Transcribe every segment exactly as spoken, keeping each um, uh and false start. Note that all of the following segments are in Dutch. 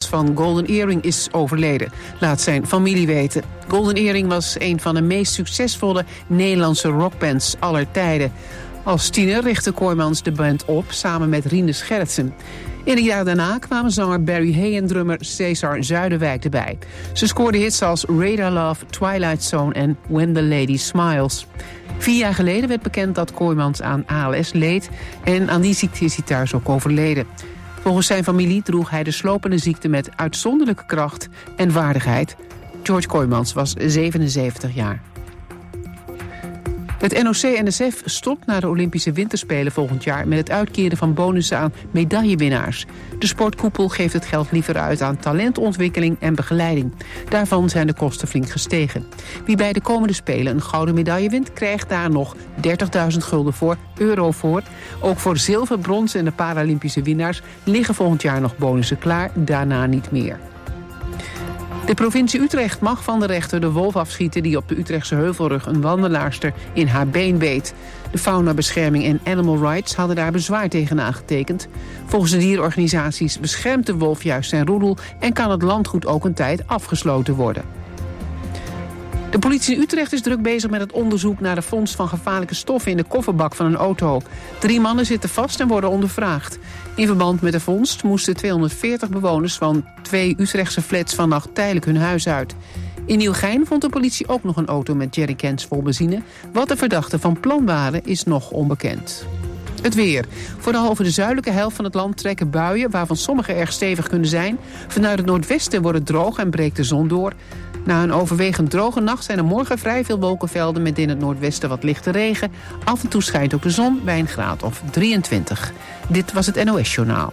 van Golden Earring is overleden, laat zijn familie weten. Golden Earring was een van de meest succesvolle Nederlandse rockbands aller tijden. Als tiener richtte Kooijmans de band op samen met Rinus Gerritsen. In het jaar daarna kwamen zanger Barry Hay en drummer Cesar Zuiderwijk erbij. Ze scoorden hits als Radar Love, Twilight Zone en When the Lady Smiles. Vier jaar geleden werd bekend dat Kooijmans aan A L S leed en aan die ziekte is hij thuis ook overleden. Volgens zijn familie droeg hij de slopende ziekte met uitzonderlijke kracht en waardigheid. George Kooijmans was zevenenzeventig jaar. Het N O C N S F stopt na de Olympische Winterspelen volgend jaar met het uitkeren van bonussen aan medaillewinnaars. De sportkoepel geeft het geld liever uit aan talentontwikkeling en begeleiding. Daarvan zijn de kosten flink gestegen. Wie bij de komende Spelen een gouden medaille wint, krijgt daar nog dertigduizend gulden voor, euro voor. Ook voor zilver, brons en de Paralympische winnaars liggen volgend jaar nog bonussen klaar, daarna niet meer. De provincie Utrecht mag van de rechter de wolf afschieten die op de Utrechtse Heuvelrug een wandelaarster in haar been beet. De Faunabescherming en Animal Rights hadden daar bezwaar tegen aangetekend. Volgens de dierenorganisaties beschermt de wolf juist zijn roedel en kan het landgoed ook een tijd afgesloten worden. De politie in Utrecht is druk bezig met het onderzoek naar de vondst van gevaarlijke stoffen in de kofferbak van een auto. Drie mannen zitten vast en worden ondervraagd. In verband met de vondst moesten tweehonderdveertig bewoners van twee Utrechtse flats vannacht tijdelijk hun huis uit. In Nieuwegein vond de politie ook nog een auto met jerrycans vol benzine. Wat de verdachten van plan waren is nog onbekend. Het weer. Vooral over de zuidelijke helft van het land trekken buien, waarvan sommige erg stevig kunnen zijn. Vanuit het noordwesten wordt het droog en breekt de zon door. Na een overwegend droge nacht zijn er morgen vrij veel wolkenvelden met in het noordwesten wat lichte regen. Af en toe schijnt ook de zon bij een graad of drieëntwintig. Dit was het N O S-journaal.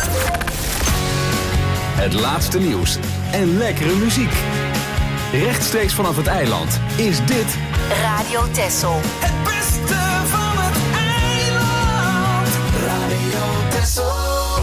Het laatste nieuws en lekkere muziek. Rechtstreeks vanaf het eiland is dit Radio Texel. Het beste van het eiland. Radio Texel.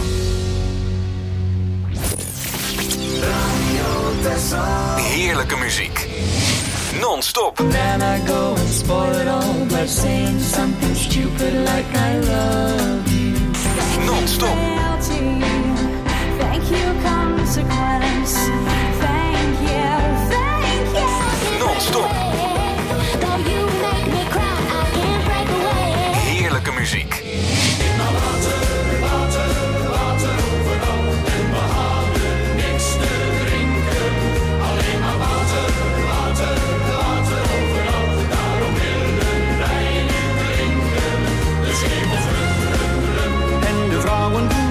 Radio Texel. heerlijke muziek. Non-stop. Then I go and spoil it all by saying something stupid like I love you. Non-stop. Thank you, consequence. Thank you, thank you. Non-stop. Though you make me cry, I can't break away. Heerlijke muziek. En de vrouwen doen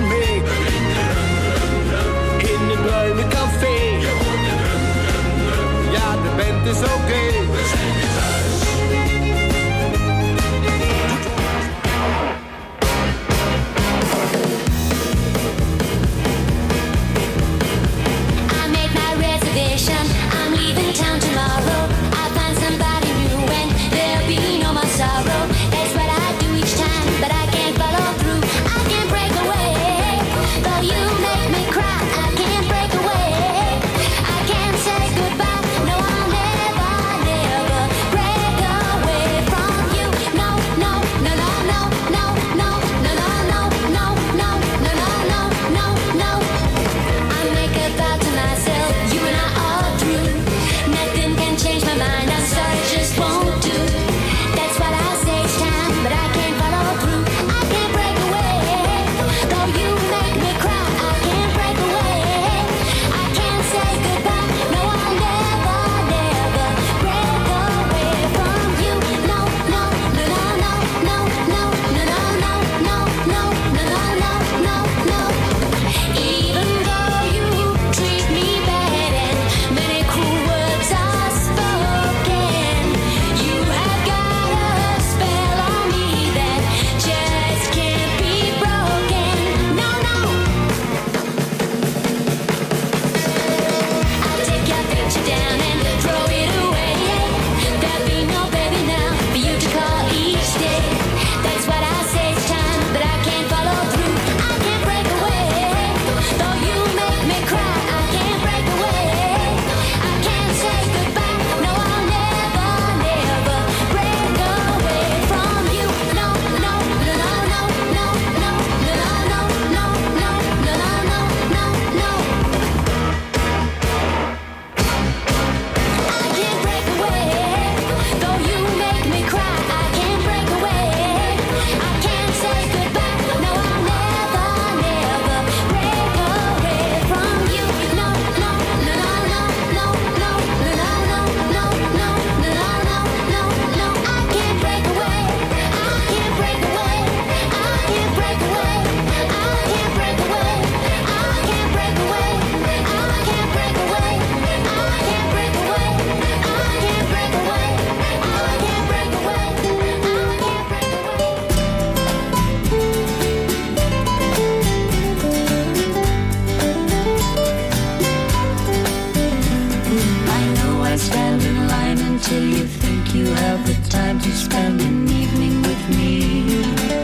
till you think you have the time to spend an evening with me.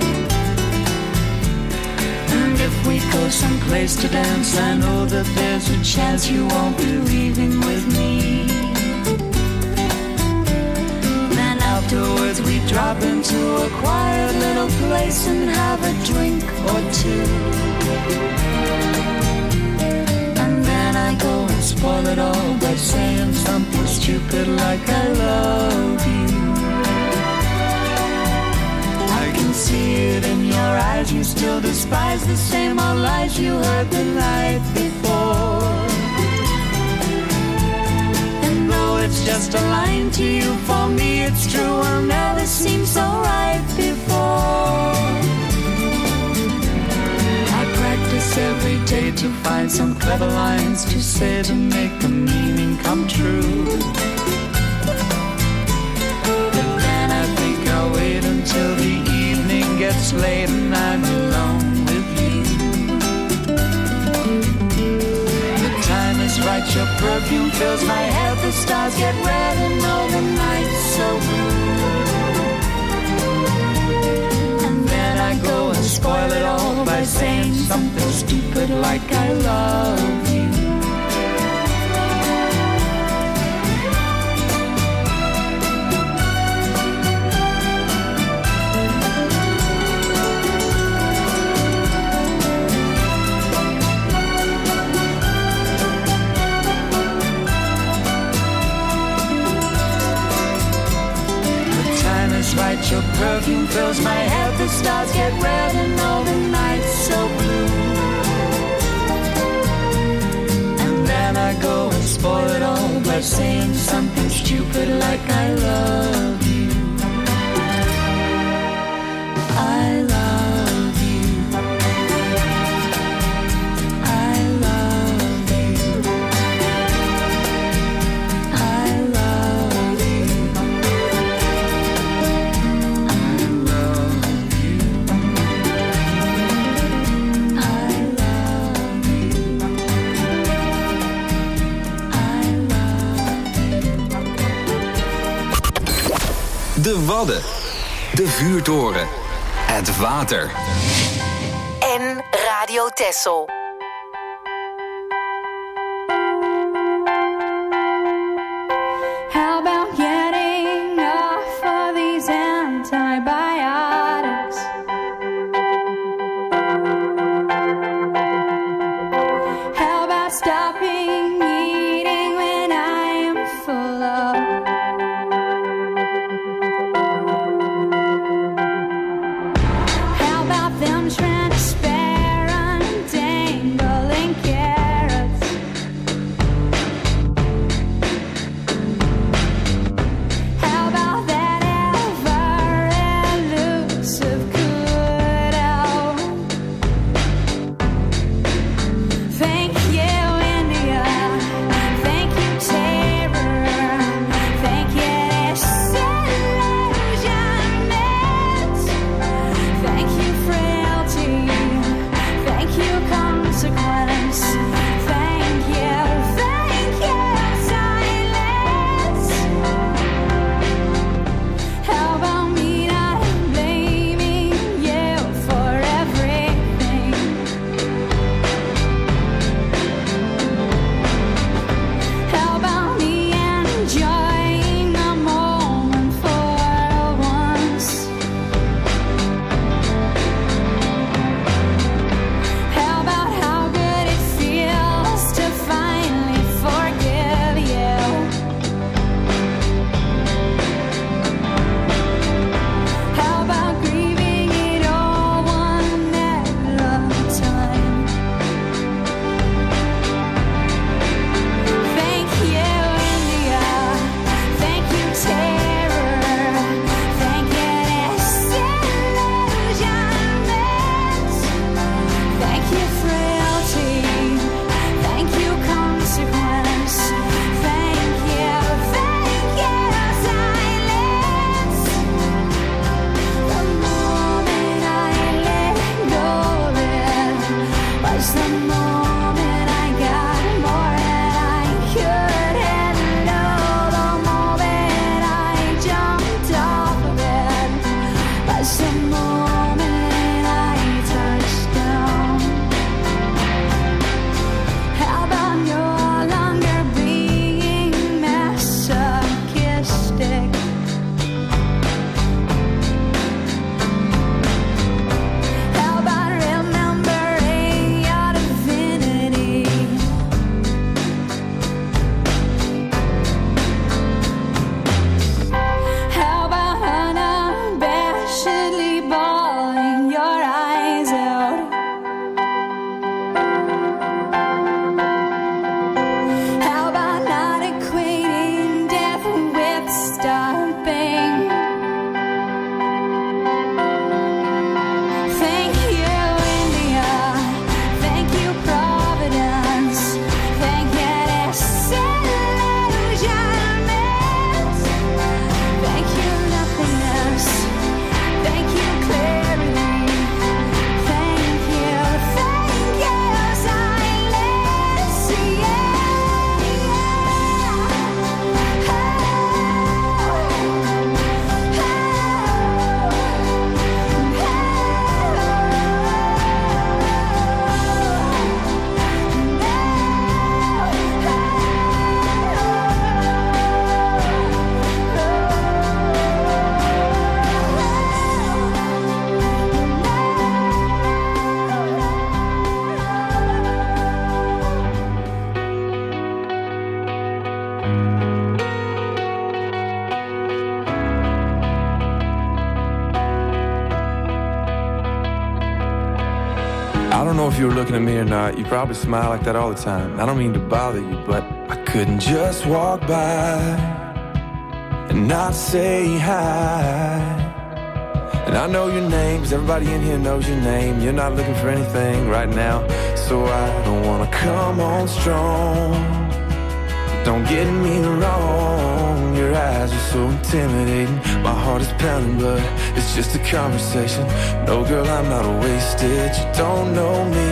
And if we go someplace to dance, I know that there's a chance you won't be leaving with me. Then afterwards we drop into a quiet little place and have a drink or two. And then I go and spoil it all by saying something stupid like I love you. I can see it in your eyes, you still despise the same old lies you heard the night before. And though it's just a line to you, for me it's true, I'll never seem so right before. I practice every day to find some clever lines to say to make the meaning come true. But then I think I'll wait until the evening gets late and I'm alone with you. The time is right, your perfume fills my head, the stars get red and all the night's so blue. And then I go and spoil it all by saying something stupid like I love you. Right, your perfume fills my head, the stars get red and all the night's so blue. And then I go and spoil it all by saying something stupid like I love you. I love you. I love you. I love you. De Wadden. De Vuurtoren. Het water. En Radio Texel. How about getting off of these antibiotics? How about stopping eating when I am full of? How about them trying to spare undane? know if you were looking at me or not. You probably smile like that all the time. I don't mean to bother you, but I couldn't just walk by and not say hi. And I know your name, 'cause everybody in here knows your name. You're not looking for anything right now, so I don't wanna come on strong. Don't get me wrong, your eyes are so intimidating. My heart is pounding, but it's just a conversation. No, girl, I'm not wasted. You don't know me,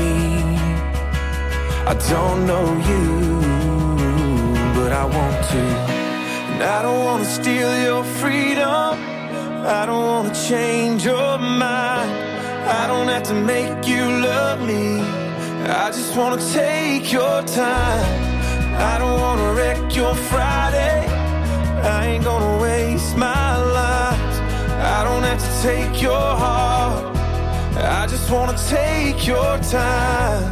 I don't know you, but I want to. And I don't wanna steal your freedom, I don't wanna change your mind. I don't have to make you love me, I just wanna take your time. I don't wanna wreck your Friday, I ain't gonna waste my life. I don't have to take your heart, I just wanna take your time.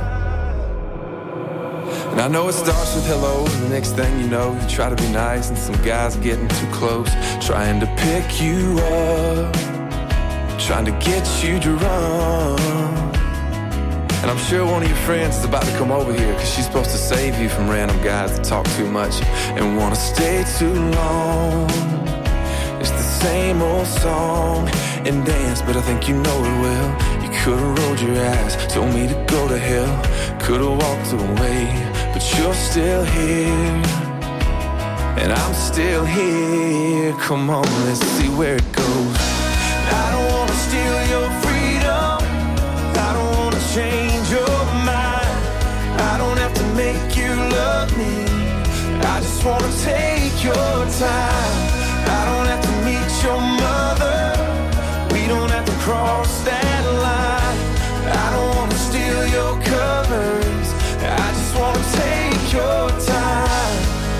And I know it starts with hello, and the next thing you know, you try to be nice, and some guy's getting too close, trying to pick you up, trying to get you to run. And I'm sure one of your friends is about to come over here, 'cause she's supposed to save you from random guys that talk too much and wanna stay too long. It's the same old song and dance, but I think you know it well. You could've rolled your eyes, told me to go to hell, could've walked away, but you're still here, and I'm still here. Come on, let's see where it goes. I don't wanna steal your freedom, I don't wanna change your mind. I don't have to make you love me, I just wanna take your time. I don't have to meet your mother, we don't have to cross that line. I don't wanna steal your covers, I just wanna take your time.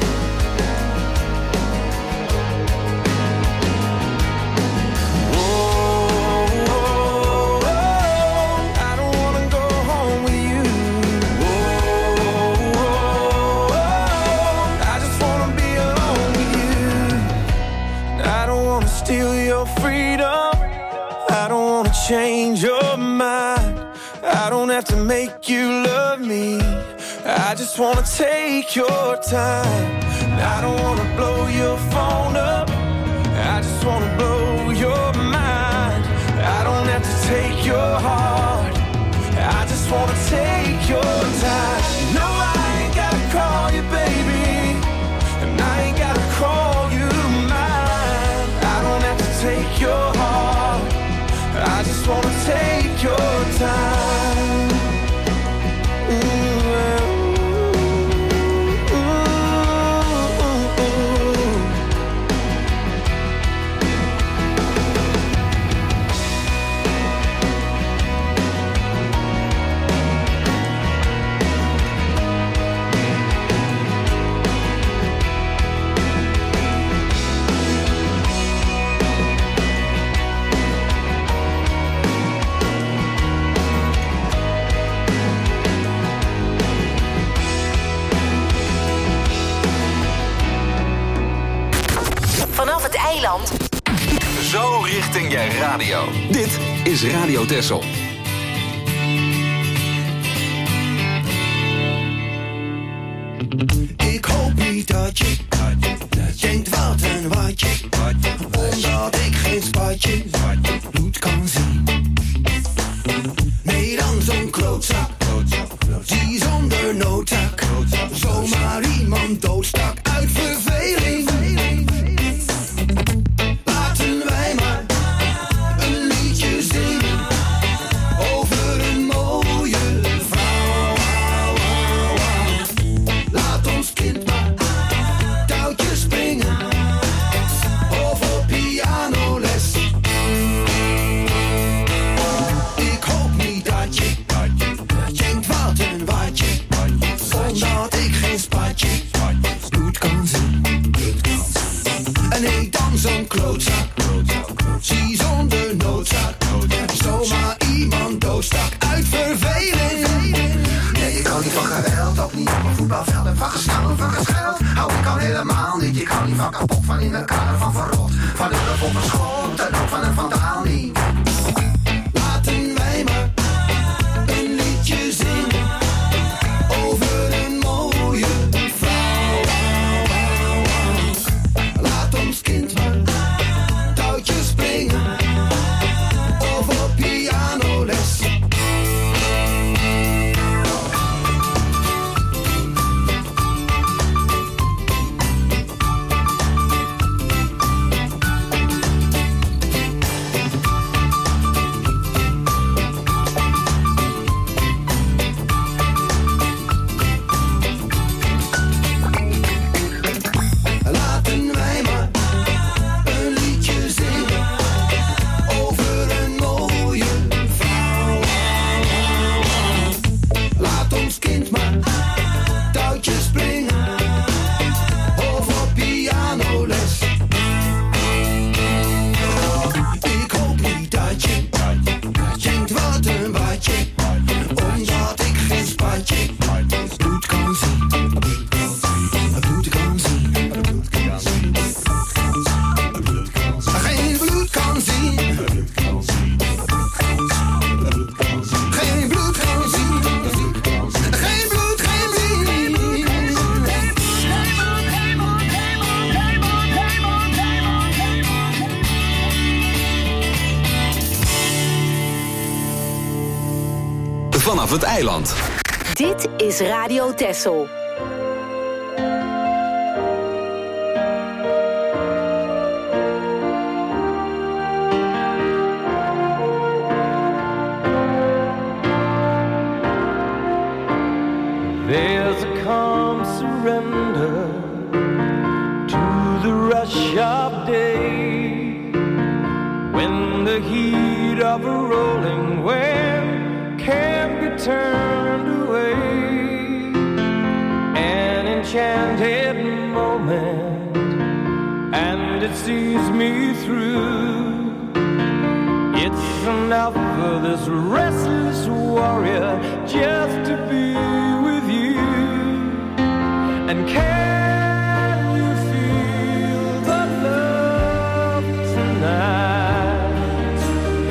Steal your freedom, I don't wanna change your mind. I don't have to make you love me, I just wanna take your time. I don't wanna blow your phone up, I just wanna blow your mind. I don't have to take your heart, I just wanna take your time. No, I ain't gotta call you baby, and I ain't gotta call you mine. I don't have to take your heart, I just wanna take your time. Ooh, ooh, ooh, ooh. Vanaf het eiland. Zo richting je radio. Dit is Radio Texel. Ik hoop niet dat je denkt wat een watje, omdat ik geen spatje bloed kan zien. Nee, dan zo'n klootzak, die zonder noodzaak zomaar iemand doodstak uit verveling. Laten wij maar een liedje zingen over een mooie vrouw. Laat ons kind maar touwtjes springen of op pianoles. Ik hoop niet dat je denkt wat een watje, omdat ik geen spatje bloed kan zien. En nee, dan zo'n klootzak, zie zonder noodzaak zomaar iemand doodstak uit verveling. Nee, ik hou niet van geweld, ook niet op een voetbalveld. En van gestaan, van gescheld hou ik al helemaal niet. Ik hou niet van kapot, van in elkaar, van verrot, van hulp op een schot en ook van een vandaal niet. Laten wij maar een liedje zingen het eiland. Dit is Radio Texel. There's a calm surrender to the rush of day, when the heat of a rolling wave can't be turned away. An enchanted moment, and it sees me through. It's enough for this restless warrior just to be with you. And can you feel the love tonight?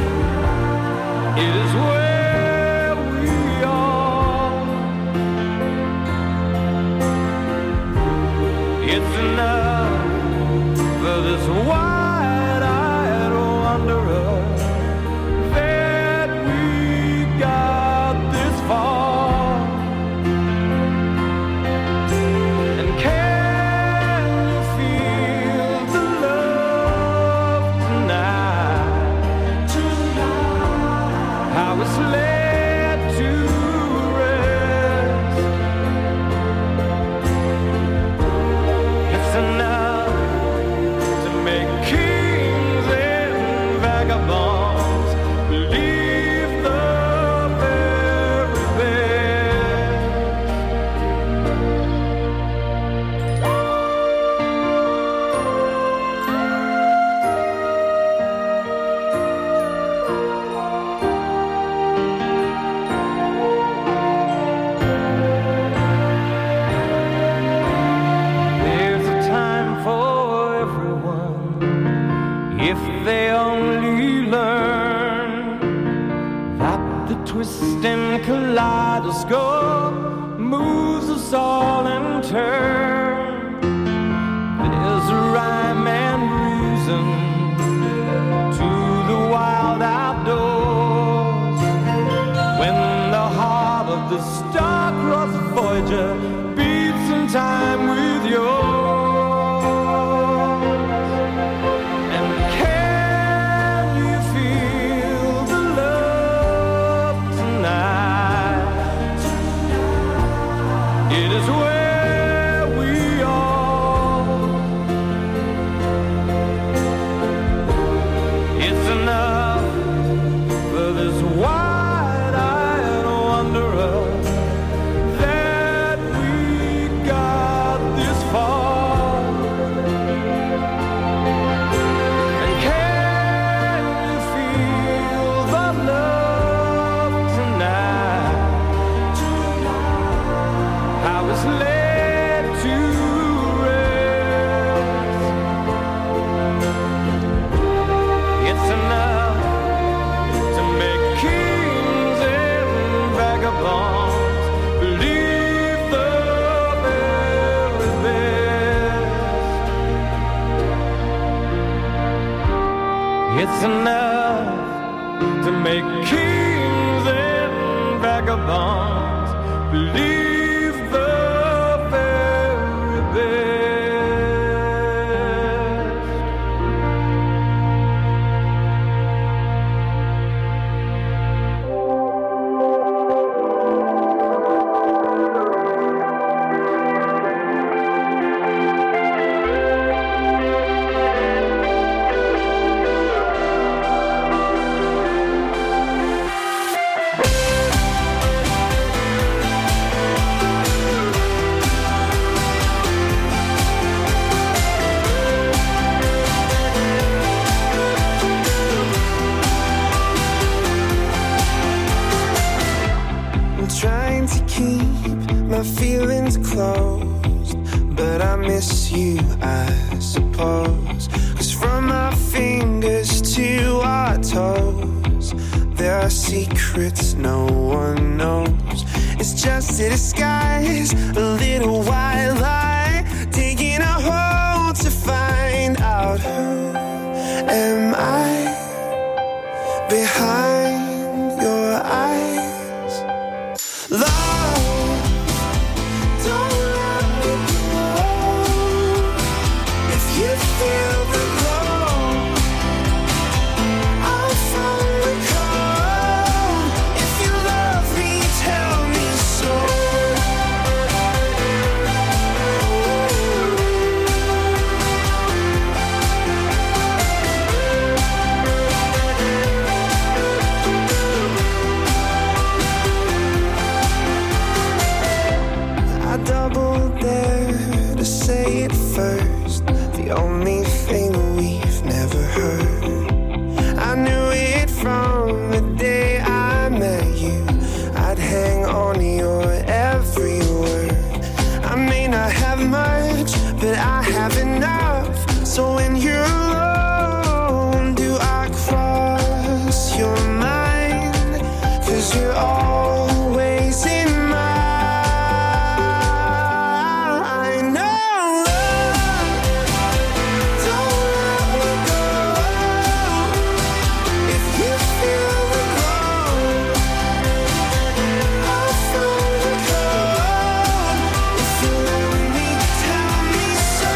It is where we are. It's enough for this wide-eyed wanderer that we got this far. And can you feel the love tonight? Tonight, how it's led to rest. It's enough to make kings and vagabonds believe the very best. There's a time for everyone if they only learn that the twisting kaleidoscope moves us all in turn. There's a rhyme and reason to the wild outdoors, when the heart of the star-crossed Voyager beats in time with yours. And can you feel the love tonight? It is where we are. It's enough for this wide-eyed wanderer that we got this far. And can you feel the love tonight? How it's led to rest. It's enough to make kings and vagabonds believe the very best. It's enough to make kings and vagabonds believe the very best. I'm trying to keep my feelings closed, but I miss you, I suppose. 'Cause from our fingers to our toes, there are secrets no one knows. It's just a disguise, a little white lie, taking a hold to find out who am I behind your eyes. have much, but I have enough. So when you're alone, do I cross your mind? 'Cause you're always in mine. No love, don't let me go. If you feel the glow, I'll find the code. If you love me, tell me so.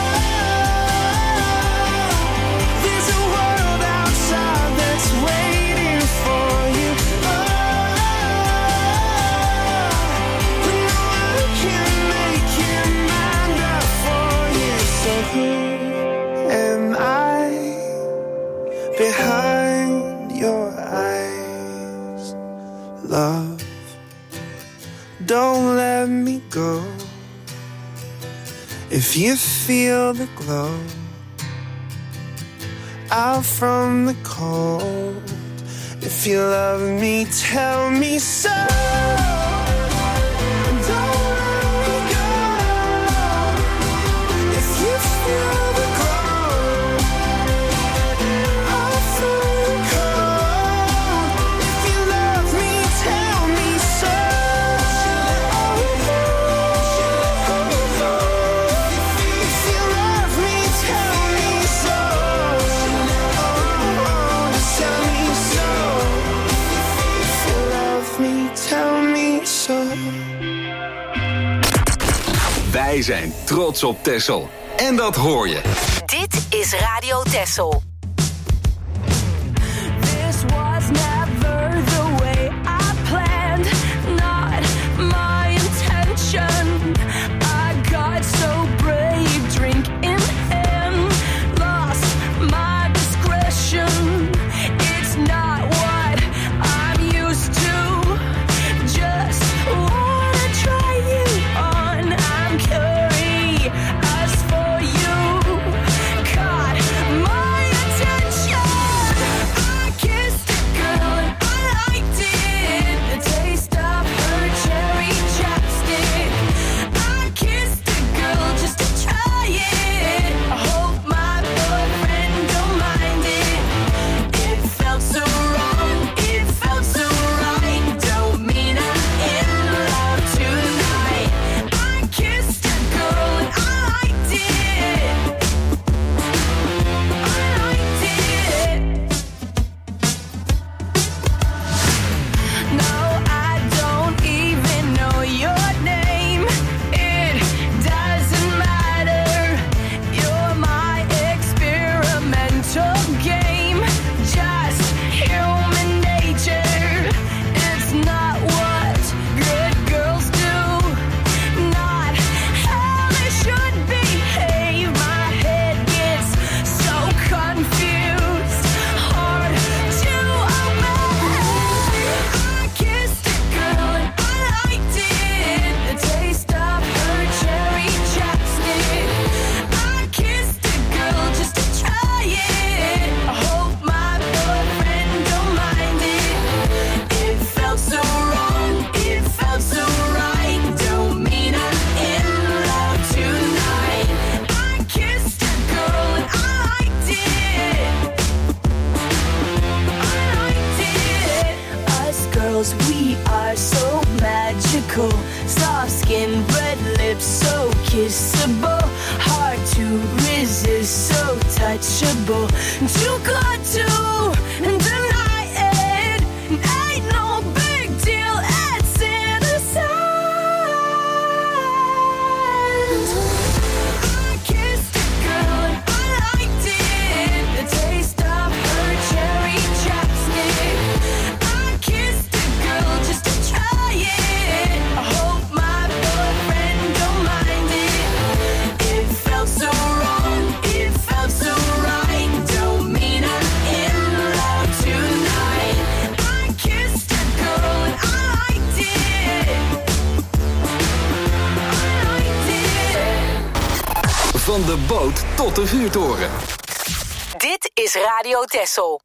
There's a world outside that's waiting for you. Oh, but no one can make your mind up for you. So who am I behind your eyes, love? Don't let me go. If you feel the glow out from the cold, if you love me, tell me so. Don't let me go. If you feel the glow out from the cold, if you love me, tell me so. If you love me, tell me so. Just tell me so. If you love me, tell me so. Wij zijn trots op Texel. En dat hoor je. Dit is Radio Texel. This was never the way I planned, not my intention. I got so brave, drink in hand, lost my discretion. It's not what I'm used to. Just wanna try you on. I'm curious for you. Caught my attention. I kissed a girl and I liked it. The taste of her cherry chapstick. I kissed a girl just to try it. I hope my boyfriend don't mind it. It felt so wrong, it felt so right. Don't mean I'm in love tonight. I kissed a girl and I liked it. I liked it. No, I don't even know your name. It doesn't matter. You're my experimental game. Just human nature. It's not what good girls do. Not how they should behave. My head gets so confused. Hard to obey. I kissed a girl and I liked it. The taste of her cherry chapstick. I kissed a girl just to try it. I hope my boyfriend don't mind it. It felt so wrong, it felt so right. Don't mean I'm in love tonight. I kissed a girl and I liked it. I liked it. Us girls, we are so magical. Soft skin, red lips, so kissable. Hard to resist, so touchable. Too good to deny it. Ain't no big deal, it's innocent. I kissed a girl and I liked it. The taste of her cherry chapstick. I kissed a girl just to try it. I hope my boyfriend don't mind it. It felt so wrong, it felt so right. Don't mean I'm in love tonight. I kissed a girl and I liked it. I liked it. Van de boot tot de vuurtoren. Dit is Radio Texel.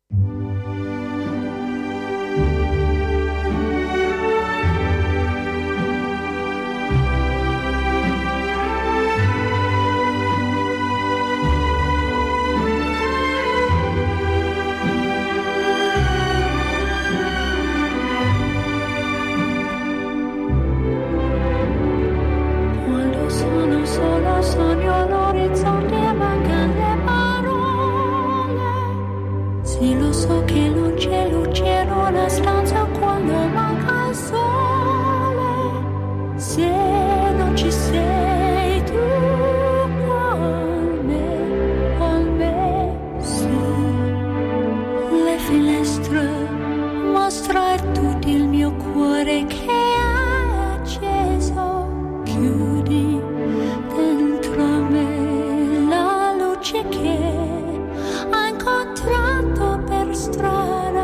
sono solo sogno, l'orizzonte mancano le parole. Sì, lo so che non c'è luce in una stanza quando manca il sole. Se non ci sei tu con me, con me, sì. Le finestre mostra tutto il mio cuore che è acceso. Chiudi dentro me la luce che ho incontrato per strada.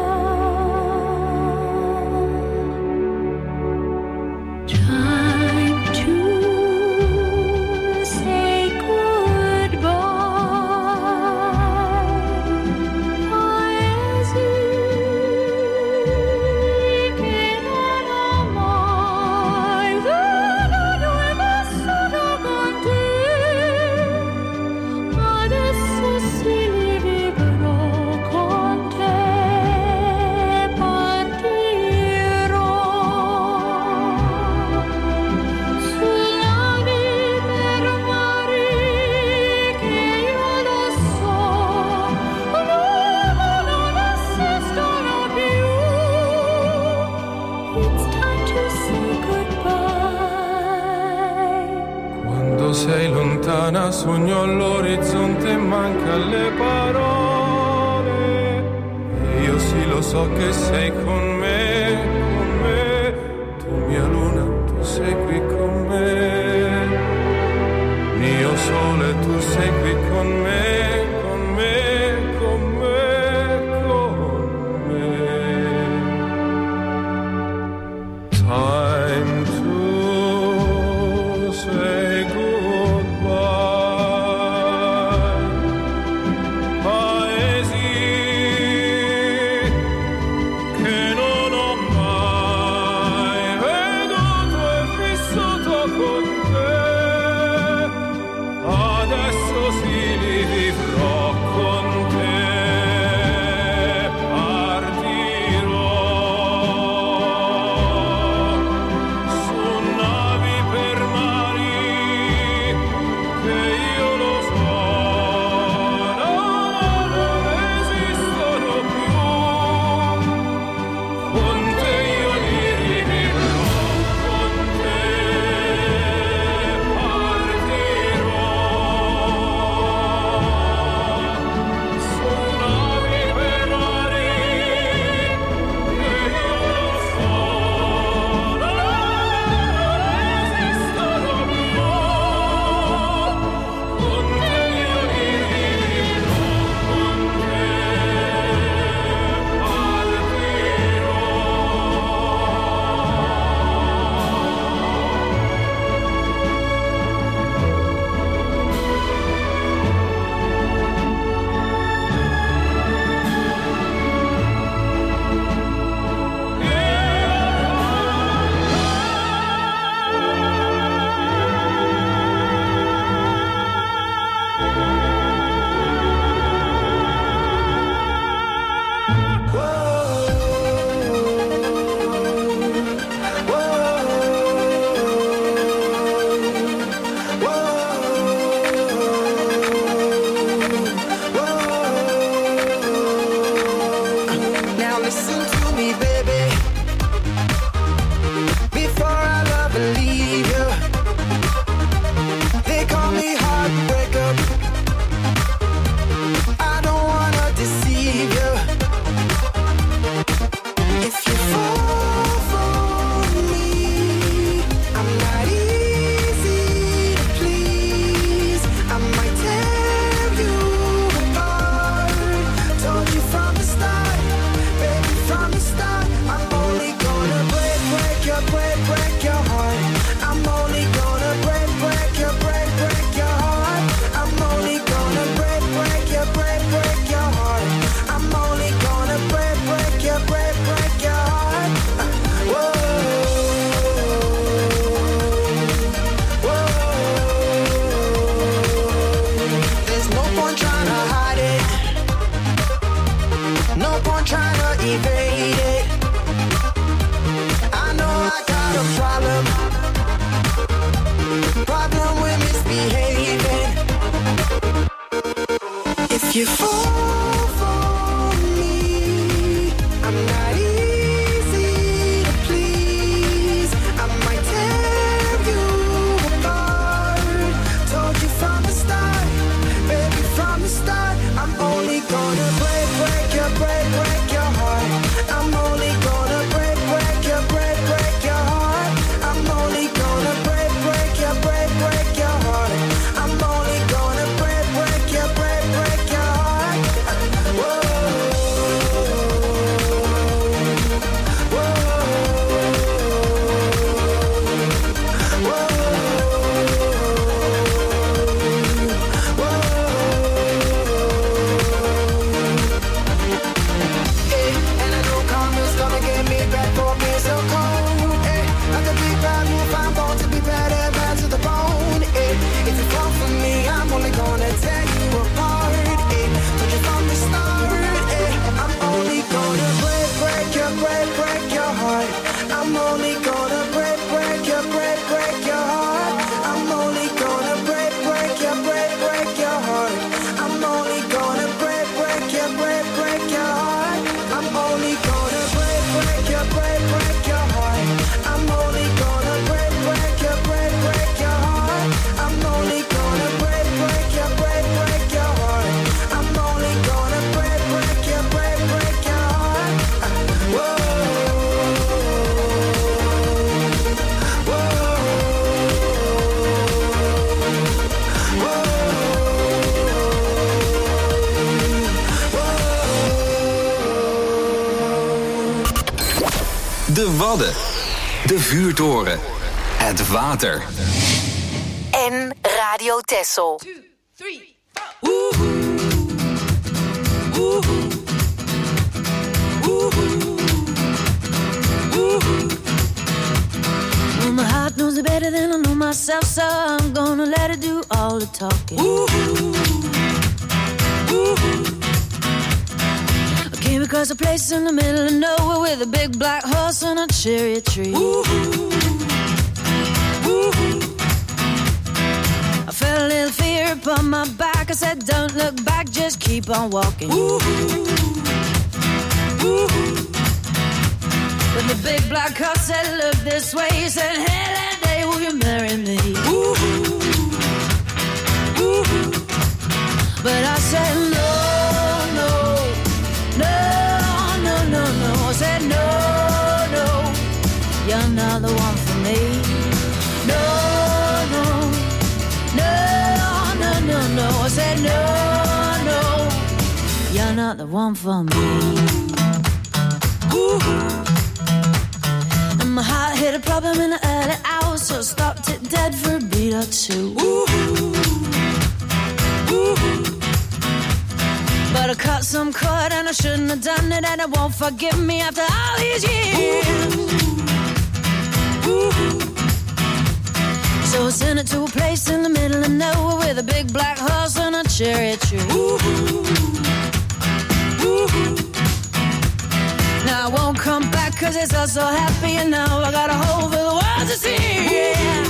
Time to say goodbye. Paesi che non ho mai veduto e vissuto con te. Adesso sì li vivrò con te. Partirò sulla vita per mari che io lo so, l'uomo non esistono più. It's time to say goodbye. Quando sei lontana sogno all'orizzonte e manca le parole. Io sì lo so che sei con me, con me. Tu mia luna, tu sei qui con me. Mio sole, tu sei qui con me, con me, con me, con me. Time to say goodbye. Paesi che non ho mai veduto e vissuto con te. Adesso sì li vivrò con If you fall for me, I'm not easy to please. I might tear you apart. Told you from the start, baby, from the start. I'm only gonna break, break your, break, break your heart. I'm only gonna break, break your, break, break your heart. I'm only gonna break, break your, break, break your heart. I'm only gonna break, break your, break, break your heart. Whoa, whoa, whoa. Eh, and I know karma's gonna get me back for being so cold. Eh, not to be bad, move, I'm born to be bad and bad to the bone. Eh, if you fall for me, I'm only gonna tear you apart. Eh, told you from the start. Eh, I'm only gonna break, break your, break, break your heart. I'm only gonna break, break your, break, break your heart. I'm only gonna break, break your, break, break your heart. I'm only gonna break, break your, break, break your heart. I'm only gonna break, break your, break, break your heart. I'm only gonna break, break your, break, break your heart. I'm only gonna break, break your, break, break your heart. I'm only gonna break, break your, break, break your heart. Whoa, whoa, De Wadden. De vuurtoren. Het water. En Radio Texel. Well, my heart knows it better than I know myself, so I'm gonna let it do all the talking. I came across a place in the middle of nowhere with a big black horse and a cherry tree. I felt a little fear upon my back. I said, don't look back, just keep on walking. But the big black horse said, look this way. He said, hey, that day, will you marry me? But I said, no, no, no, no, no, no. I said, no, no, you're not the one for me. No, no, no, no, no, no. I said, no, no, you're not the one for me. And my heart hit a problem in the early hours, so I stopped it dead for a beat or two. But I cut some cord and I shouldn't have done it, and it won't forgive me after all these years. So I sent it to a place in the middle of nowhere with a big black horse and a cherry tree. Now I won't come back cause it's all so happy, and now I got a hole for the world to see. Yeah.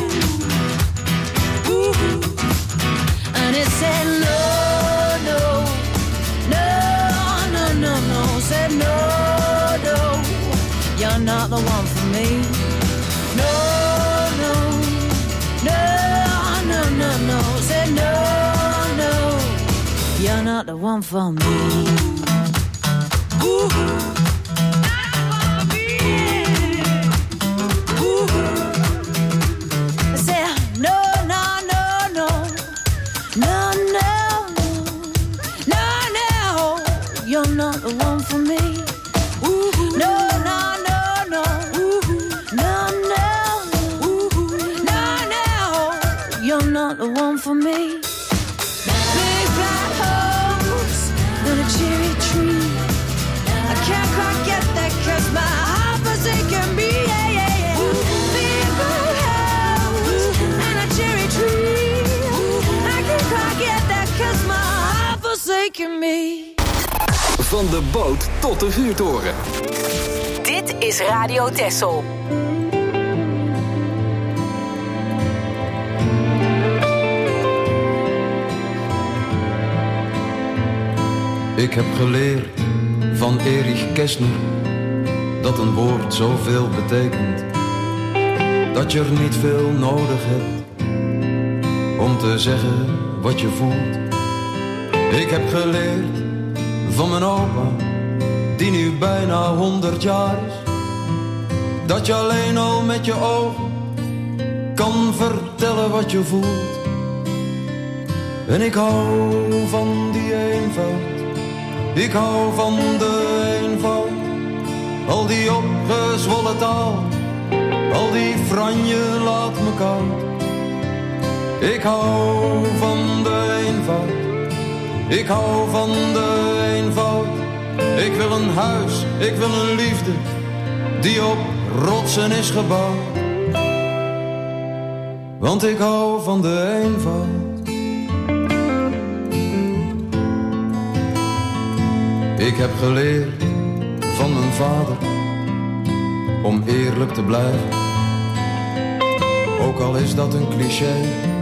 And it said no, no, no, no, no, no. Said no, no, you're not the one for me. No, no, no, no, no, no. Said no, no, you're not the one for me. Ooh. You're not the one for me. Ooh, no, no, no, no. Ooh, no, no, Ooh, no, no. You're not the one for me. Big black horse and a cherry tree. I can't quite get that cause my heart forsaken me. Yeah, yeah, yeah. Big black horse and a cherry tree. I can't quite get that cause my heart forsaken me. Van de boot tot de vuurtoren. Dit is Radio Texel. Ik heb geleerd van Erich Kästner dat een woord zoveel betekent, dat je er niet veel nodig hebt om te zeggen wat je voelt. Ik heb geleerd van mijn opa, die nu bijna honderd jaar is, dat je alleen al met je ogen kan vertellen wat je voelt. En ik hou van die eenvoud, ik hou van de eenvoud. Al die opgezwollen taal, al die franje laat me koud. Ik hou van de eenvoud, ik hou van de eenvoud. Ik wil een huis, ik wil een liefde, die op rotsen is gebouwd. Want ik hou van de eenvoud. Ik heb geleerd van mijn vader om eerlijk te blijven, ook al is dat een cliché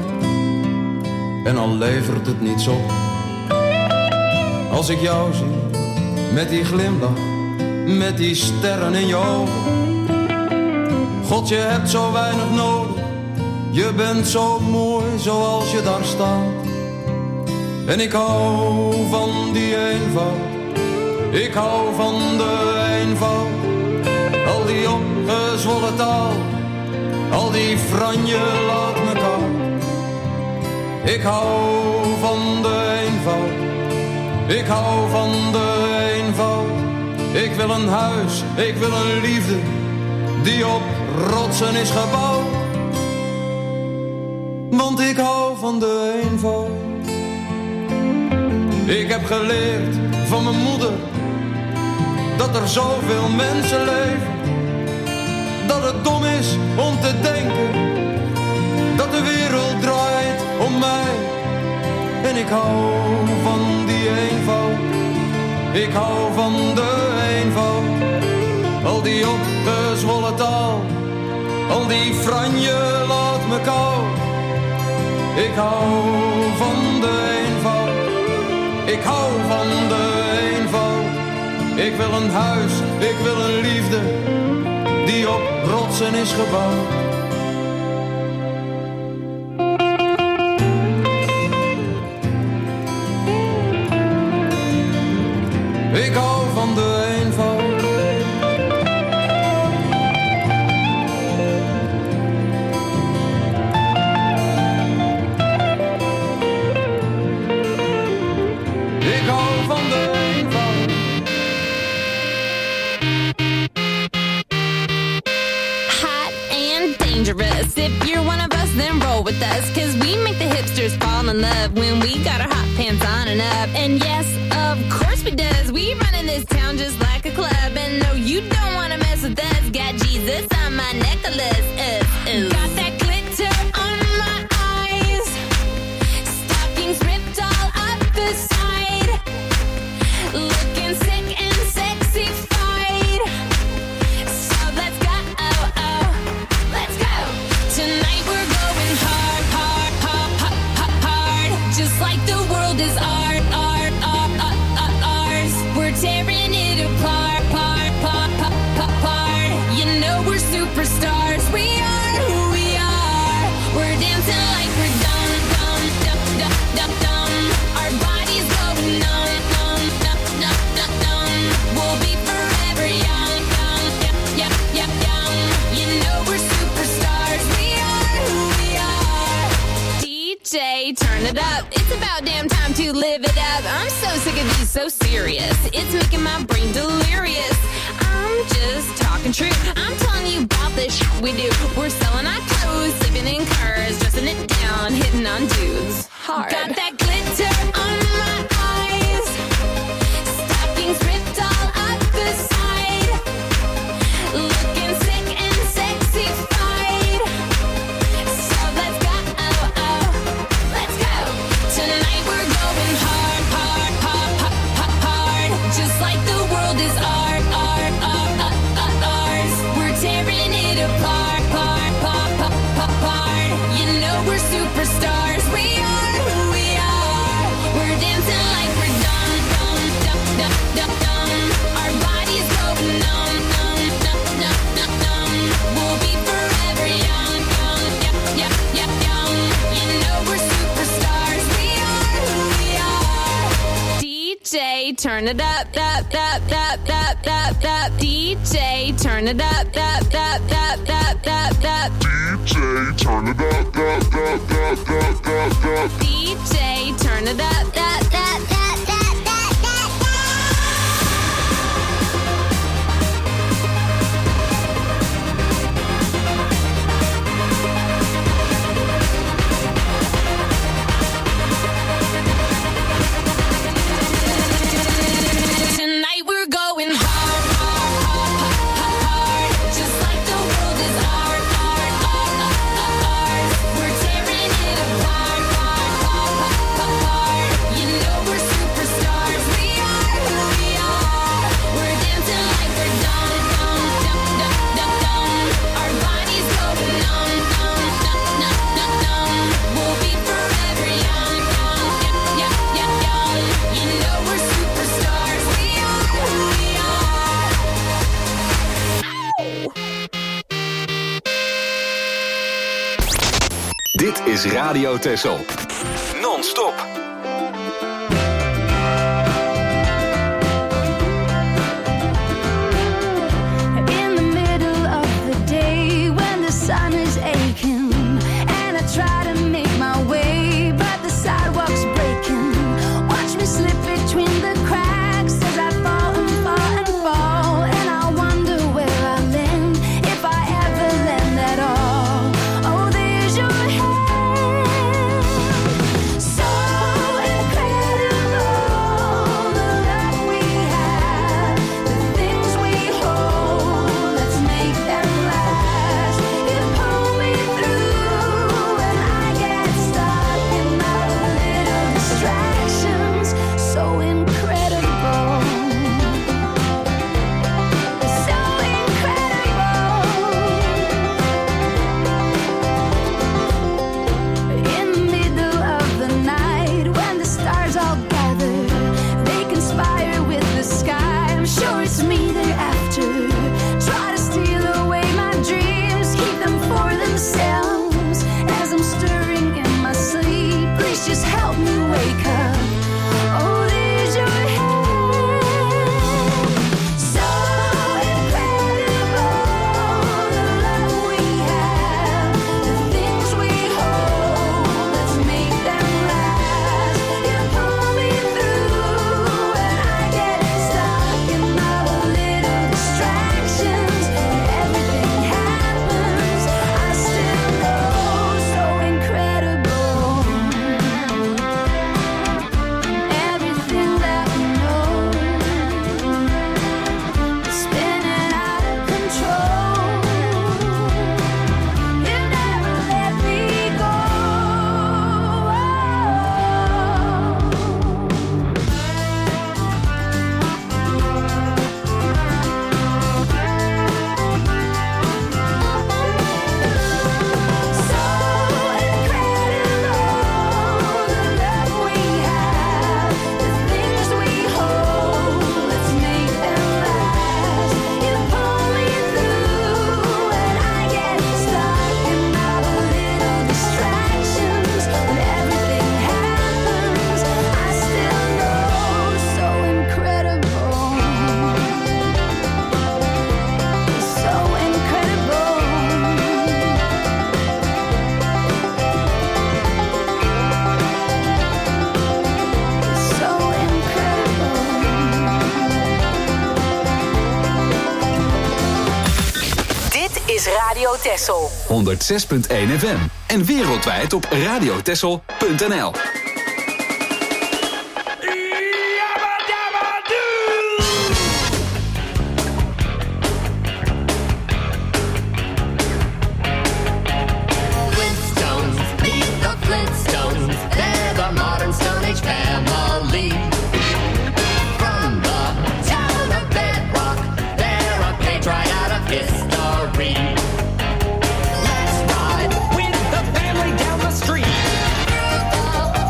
en al levert het niets op. Als ik jou zie met die glimlach, met die sterren in je ogen, God, je hebt zo weinig nodig, je bent zo mooi zoals je daar staat. En ik hou van die eenvoud, ik hou van de eenvoud. Al die opgezwollen taal, al die franje laat me koud. Ik hou van de eenvoud, ik hou van de eenvoud. Ik wil een huis, ik wil een liefde, die op rotsen is gebouwd. Want ik hou van de eenvoud. Ik heb geleerd van mijn moeder dat er zoveel mensen leven, dat het dom is om te denken dat de wereld draait om mij. En ik hou van die eenvoud, ik hou van de eenvoud. Al die opgezwollen taal, al die franje laat me koud. Ik hou van de eenvoud, ik hou van de eenvoud. Ik wil een huis, ik wil een liefde, die op rotsen is gebouwd. Ik hou van de eenvoud. Ik hou van de eenvoud. Hot and dangerous. If you're one of us, then roll with us. Cause we make the hipsters fall in love when we got our hot pants on and up. And yes, of course we does. We run in this town just like a club. And no, you don't wanna mess with us. Got Jesus on my necklace. Uh, uh. Got that glitter on my eyes. Stockings ripped all up the side. Looking sick and sexy-fied. So let's go, oh, oh, let's go. Tonight we're going hard, hard, hard, hard, hard, hard. Just like the world is art, art, art, art, art, ours. We're tearing it apart, part, part, part, part, part. You know we're superstars. We are who we are. We're dancing like we're dumb, dumb, dumb, dumb, dumb, dumb. Our bodies going numb, numb, numb, numb, numb, numb. We'll be forever young, young, yep, yep, yep, young. You know we're superstars. We are who we are. D J, turn it up. It's about damn time to live it up. I'm so sick of you, so serious. It's making my brain delirious. I'm just talking true. I'm telling you about the shit we do. We're selling our clothes, sleeping in cars, dressing it down, hitting on dudes hard. Got that glitter on my eyes. Stockings ripped all up the side. Looking sick and sexy-fied. So let's go, oh, oh, let's go. Tonight we're going hard, hard, hard, hard, hard, hard. Just like the world is art, art, art, art, art, ours. We're tearing it apart, part, part, part, part, part. You know we're superstars. We are who we are. turn it up, up, up, up, up, up, up. D J, turn it up, up, up, up, up, up, up. D J, turn it up, up, up, up, up, up, up. D J, turn it up, up, up, up, up. Tonight we're going hard, hard, hard, hard, hard. Just like the world is hard, hard, hard, hard, hard. We're tearing it apart, hard, hard, hard, hard. You know we're superstars. We are who we are. We're dancing like we're done, done, done, done, done, done. Our bodies going numb, numb, numb, numb, numb, numb. We'll be forever young, young, young, young, young, young. You know we're superstars. We are who we are. Dit is Radio Texel. Non-stop. In the middle of the day when the sun is aching and I try to make my way but the sidewalk's breaking. Watch me slip between the cracks as I fall and fall and fall, and I wonder where I land, if I ever land at all. Oh, there's your hand, so incredible, the love we have, the things we hold, let's make them last. You pull me through and I get stuck in my little distractions, so incredible, so incredible. In the middle of the night when the stars all gather, they conspire with the sky. I'm sure it's me they're after. Try to steal away my dreams, keep them for themselves. As I'm stirring in my sleep, please just help me wake up. Oh, there's your hand, so incredible, the love we have, the things we hold, let's make them last. You pull me through and I get stuck in my little distractions. Everything happens, I still know, so incredible. Everything that we know is spinning out of control. You never let me go. So incredible, the love we have, the things we hold, let's make them last. You pull me through and I get stuck in my little distractions. When everything happens, I still know, so incredible, so incredible. So incredible. Dit is Radio Texel. honderd zes punt één F M. En wereldwijd op radiotexel punt n l. Flintstones, meet the Flintstones. They're the modern Stone Age family. From the town of Bedrock, they're a page right out of history. Let's ride with the family down the street. Through the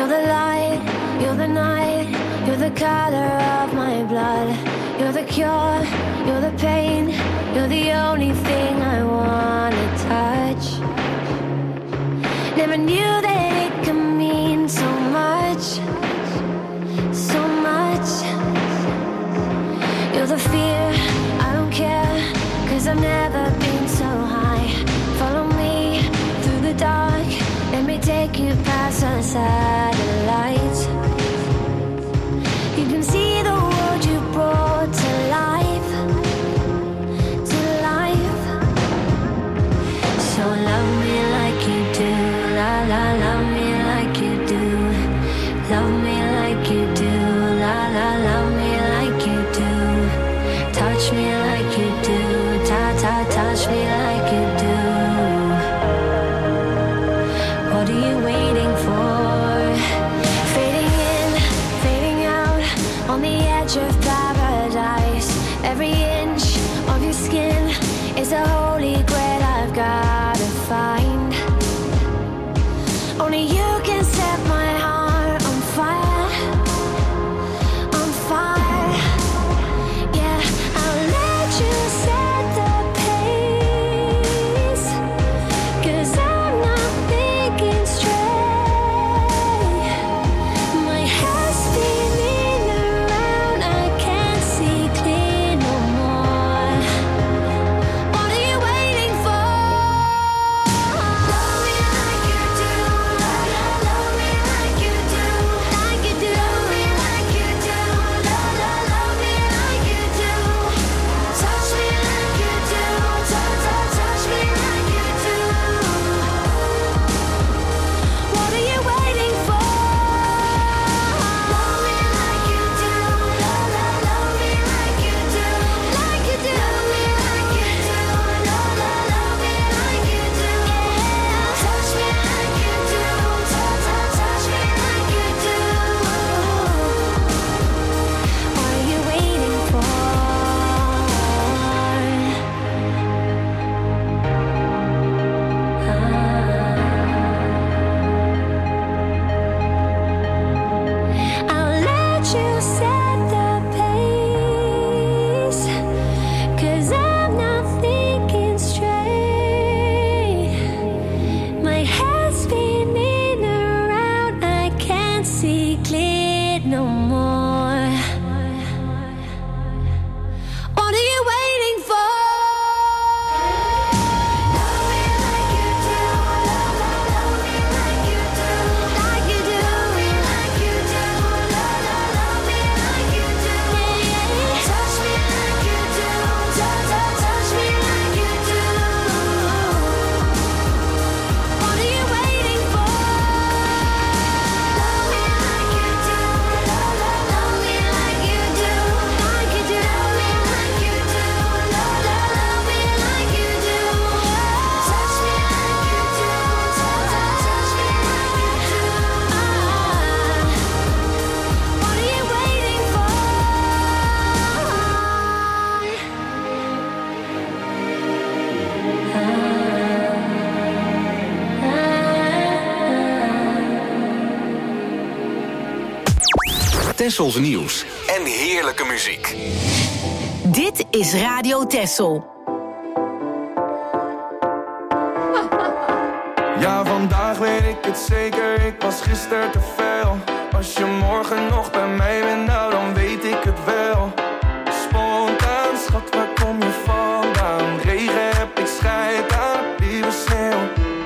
the light, you're the night, you're the color of my blood. You're the cure, you're the pain, you're the only thing I wanna touch. Never knew that it could mean so much, so much. You're the fear, I don't care, cause I've never been so high. Follow me through the dark, let me take you past the satellites. You can see the world you brought to life, to life. So love me like you do, la la, love me like you do. Love me like you do, la la, love me like you do. Touch me like you do, ta ta, touch me like you do. What are you waiting for? Fading in, fading out, on the edge of paradise. Every inch of your skin is a holy grail I've gotta find. Only you can set my heart on fire, on fire. Yeah, I'll let you set the pace, cause I'm not thinking straight. My head's spinning around, I can't see clear no more. What are you waiting for? Love me like you do, la la, love me like you do, like you do. Love me like you do, la la, love me like you do. Touch me like you do, touch, touch, touch me like you do. What are you waiting for? Love me like you do, la la, love me like you do, like you do. Love me like you do, la la, love me like you do. Touch me like you do, touch, touch, touch me like you do. What are you waiting for? I'll let you set the pace, cause I'm not thinking straight. My head's spinning around, I can't see clear no more. What are you waiting for? Love me like you do, la la, love me like you do, like you do. Love me like you do, la la, love me like you do. Touch me like you do, touch, touch, touch me like you do. What are you waiting for? Love me like you do, la la, love me like you do, like you do. Love me like you do, la la, love me like you do. Touch me like you do, touch, touch, touch me like you do. What are you waiting for? Tessels nieuws en heerlijke muziek. Dit is Radio Tessel. Ja, vandaag weet ik het zeker, ik was gisteren te veel. Als je morgen nog bij mij bent, nou dan weet ik het wel. Spontaan, schat, waar kom je vandaan? Regen heb ik scheid aan, lieve sneeuw.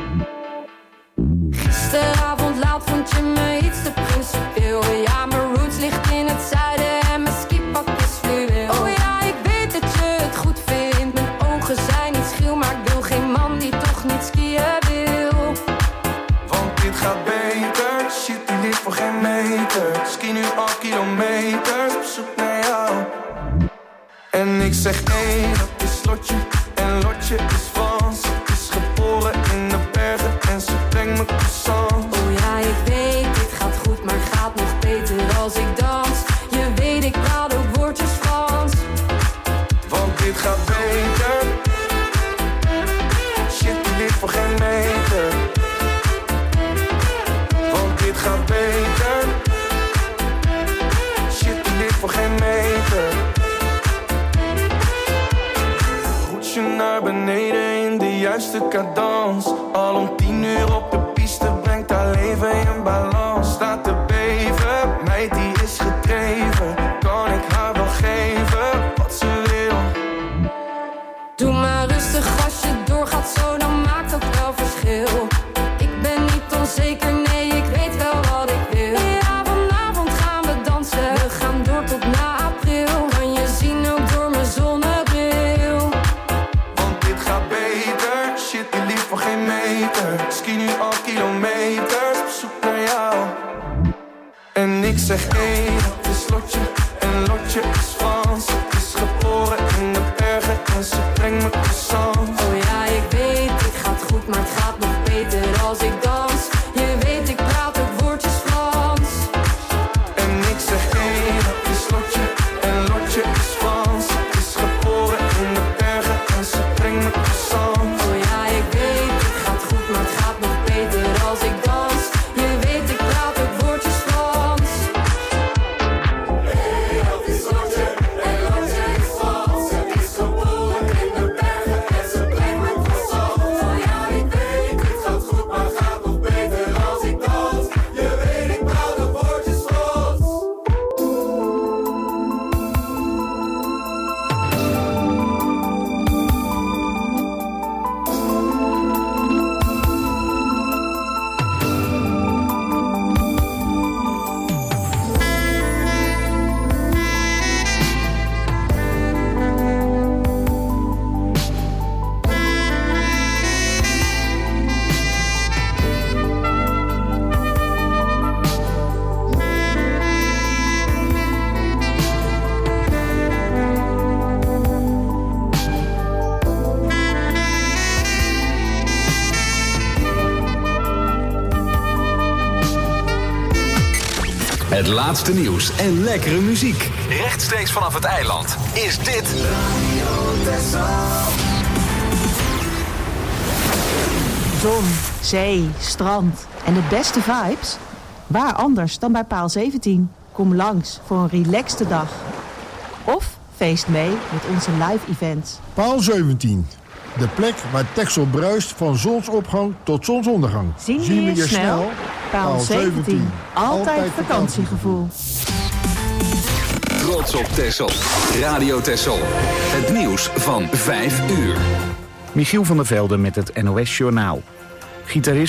Gisteravond laat vond je me iets te principieel. Ja, mijn roots ligt in het zuiden en mijn skipak is fluweel. Oh ja, ik weet dat je het goed vindt. Mijn ogen zijn niet schil, maar ik wil geen man die toch niet skiën wil. Want dit gaat beter, shit die ligt voor geen meter. Ski nu al kilometers, op zoek naar jou. En ik zeg nee, dat is Lotje, en Lotje is Frans. Ze is geboren in de bergen en ze brengt me croissant. Oh ja, ik weet, dit gaat goed, maar gaat nog beter als ik dans. Je weet, ik praat ook woordjes Frans. Want dit gaat beter, shit die ligt voor geen meter. Want dit gaat beter. eerste cadans. Al om tien uur op de piste brengt haar leven in balans. Staat te beven, meid die is gedreven. Kan ik haar wel geven wat ze wil? Doe maar rustig als je doorgaat zo, dan maakt dat wel verschil. Ik ben niet onzeker, nee, ik weet wel wat ik wil. Ja, vanavond gaan we dansen, we gaan door tot na april. Kan je zien ook door mijn zonnebril. Want dit gaat beter, shit die lief voor geen meter. Ski nu al kilometers, op zoek naar jou. En ik zeg hé, hey, dat is Lotje, en Lotje is Frans. Het is geboren in de bergen en ze brengt me croissant. Oh ja, ik weet, het gaat goed, maar het gaat nog beter als ik dans. Je weet, ik praat ook woordjes Frans. En ik zeg hé, hey, dat is Lotje, en Lotje is Frans. Het is geboren in de bergen en ze brengt me croissant. Oh ja, ik weet, het gaat goed, maar het gaat nog beter als ik dans. Je weet, ik praat ook woordjes Frans. Hey, dat is Lotje, en Lotje is Frans. Het is geboren in de bergen en ze brengt me croissant. Oh ja, ik weet, het gaat goed, maar het gaat nog beter als ik dans. Je weet, ik praat ook woordjes Frans. Het laatste nieuws en lekkere muziek. Rechtstreeks vanaf het eiland is dit... Zon, zee, strand en de beste vibes? Waar anders dan bij Paal zeventien? Kom langs voor een relaxte dag. Of feest mee met onze live events. Paal zeventien. De plek waar Texel bruist van zonsopgang tot zonsondergang. Zien we je snel? Paal zeventien. Altijd vakantiegevoel. Trots op Texel. Radio Texel. Het nieuws van vijf uur. Michiel van der Velde met het N O S Journaal. Gitarist